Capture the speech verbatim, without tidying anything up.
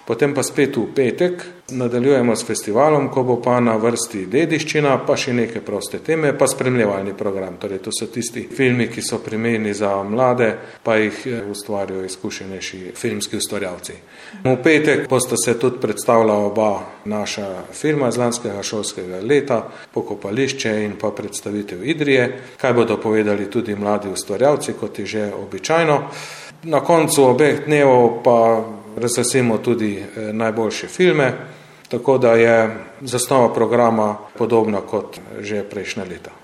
Potem pa spet v petek nadaljujemo s festivalom, ko bo pa na vrsti dediščina, pa še neke proste teme, pa spremljevalni program. Torej, to so tisti filmi, ki so primerni za mlade, pa jih ustvarjajo izkušenejši filmski ustvarjalci. V petek bosta se tudi predstavila oba naša filma iz lanskega šolskega leta, Pokopališče in pa predstavitev Idrije, kaj bodo povedali tudi mladi ustvarjalci, kot je že običajno. Na koncu obeh dnevov pa razglasimo tudi najboljše filme, tako da je zasnova programa podobna kot že prejšnja leta.